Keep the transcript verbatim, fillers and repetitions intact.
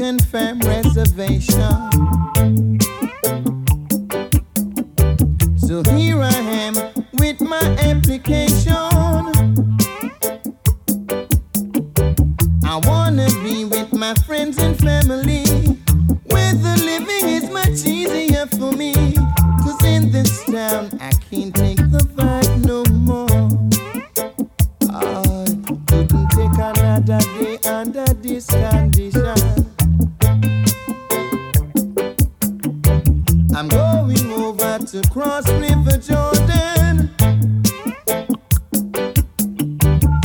Indian Farm Reservation. So here I am with my application. I wanna be with my friends and family, where the living is much easier for me. Cause in this town I can't take the vibe no more. I couldn't take another day under this condition. I'm going over to Cross River, Jordan.